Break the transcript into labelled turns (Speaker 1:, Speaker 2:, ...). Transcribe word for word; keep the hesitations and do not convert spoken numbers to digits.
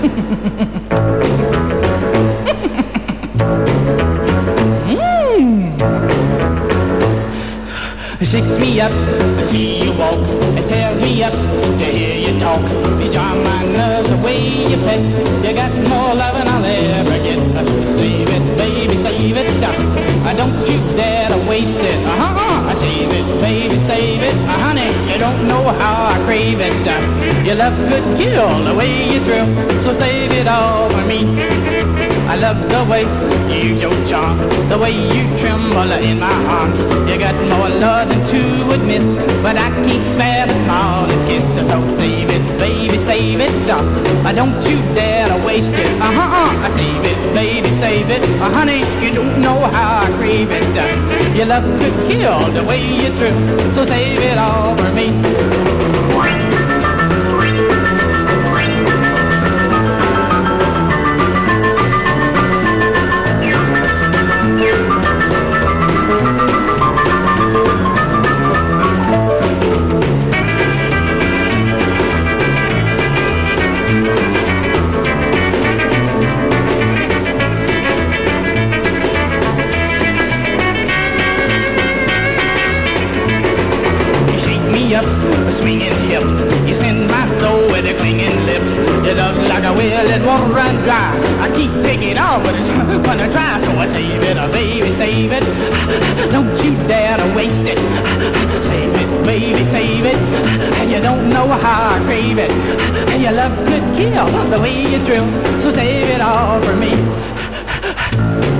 Speaker 1: Shakes me up to see you walk. It tears me up to hear you talk. You charm my nerves the way you pet. You got more love than I'll ever get. So save it, baby, save it. Uh, don't you dare to waste it. Uh-huh. Save it, baby, save it. Uh, honey, you don't know how I crave it. Uh, your love could kill the way you thrill. So save it all for me. I love the way you use your charm, the way you tremble in my arms. You got more love than to admit, but I can't spare the smallest kiss. So save it, baby, save it. Uh, don't you dare to waste it. Uh-huh, save it, baby, save it. Uh, honey, you don't know how I crave it. Uh, your love could kill the way you thrill, so save it all for me. Up, swinging hips, you send my soul with the clinging lips. You look like a well that won't run dry. I keep taking off, but it's gonna try. So I save it, oh baby, save it. Don't you dare to waste it. Save it, baby, save it. And you don't know how I crave it. And your love could kill the way you thrill. So save it all for me.